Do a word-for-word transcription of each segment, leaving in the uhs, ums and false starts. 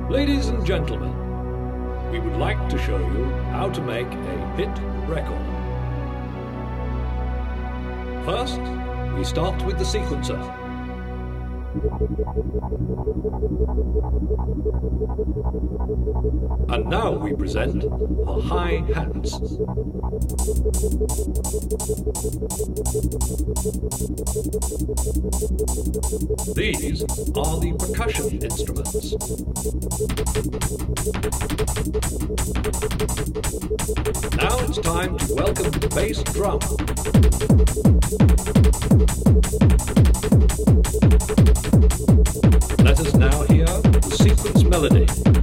Ladies and gentlemen, we would like to show you how to make a hit record. First, we start with the sequencer. And now we present the hi-hats. These are the percussion instruments. Now it's time to welcome the bass drum. Let us now hear the sequence melody.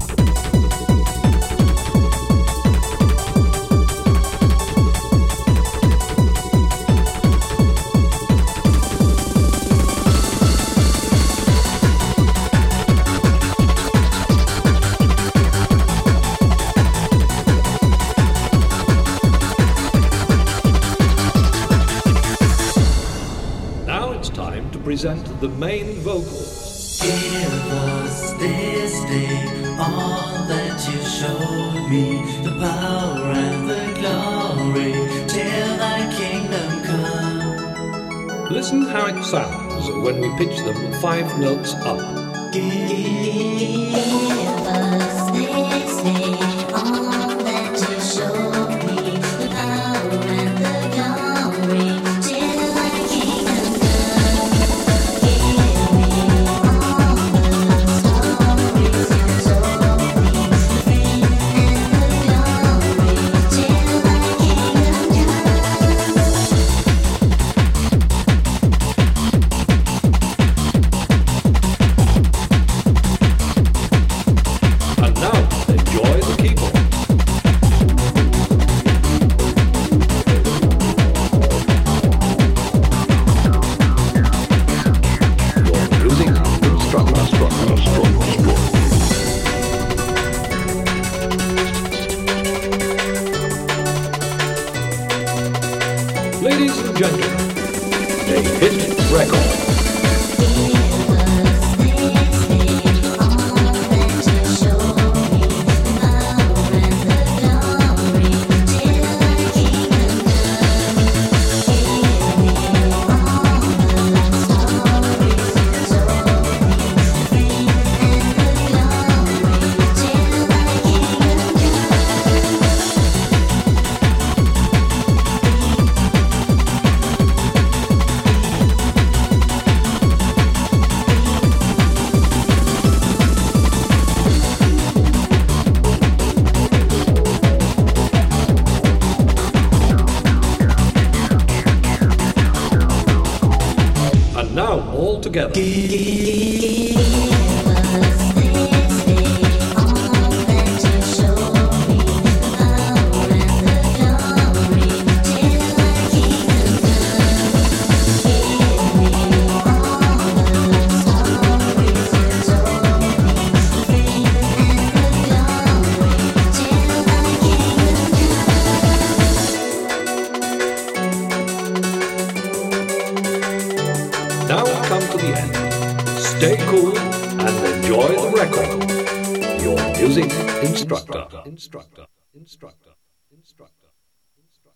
Now it's time to present the main vocals. Give us this day all that you showed me, the power and the glory, till thy kingdom come. Listen how it sounds when we pitch them five notes up. Give us this day all that you showed me, the power and the glory, till thy kingdom come. Give me all the stories you told me, the fame and the glory, till thy kingdom And now, enjoy the keyboard. Your music instructor. Ladies and gentlemen, a hit record. And now, all together. Now we come to the end. Stay cool and enjoy the record. Your music instructor. Instructor. Instructor.